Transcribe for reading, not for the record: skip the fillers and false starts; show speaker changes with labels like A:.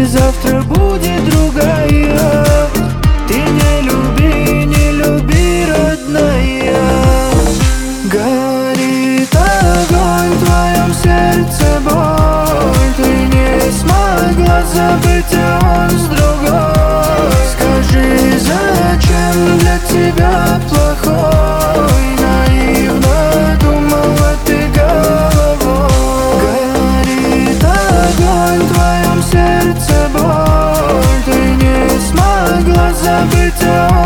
A: завтра будет другая. Ты не люби, родная. Горит огонь в твоем сердце, боль. Ты не смогла забыть, а он с другой. Скажи, зачем для тебя плохой? Наивно думала ты головой. Горит огонь в твоем сердце, боль. Ты не смогла забыть, а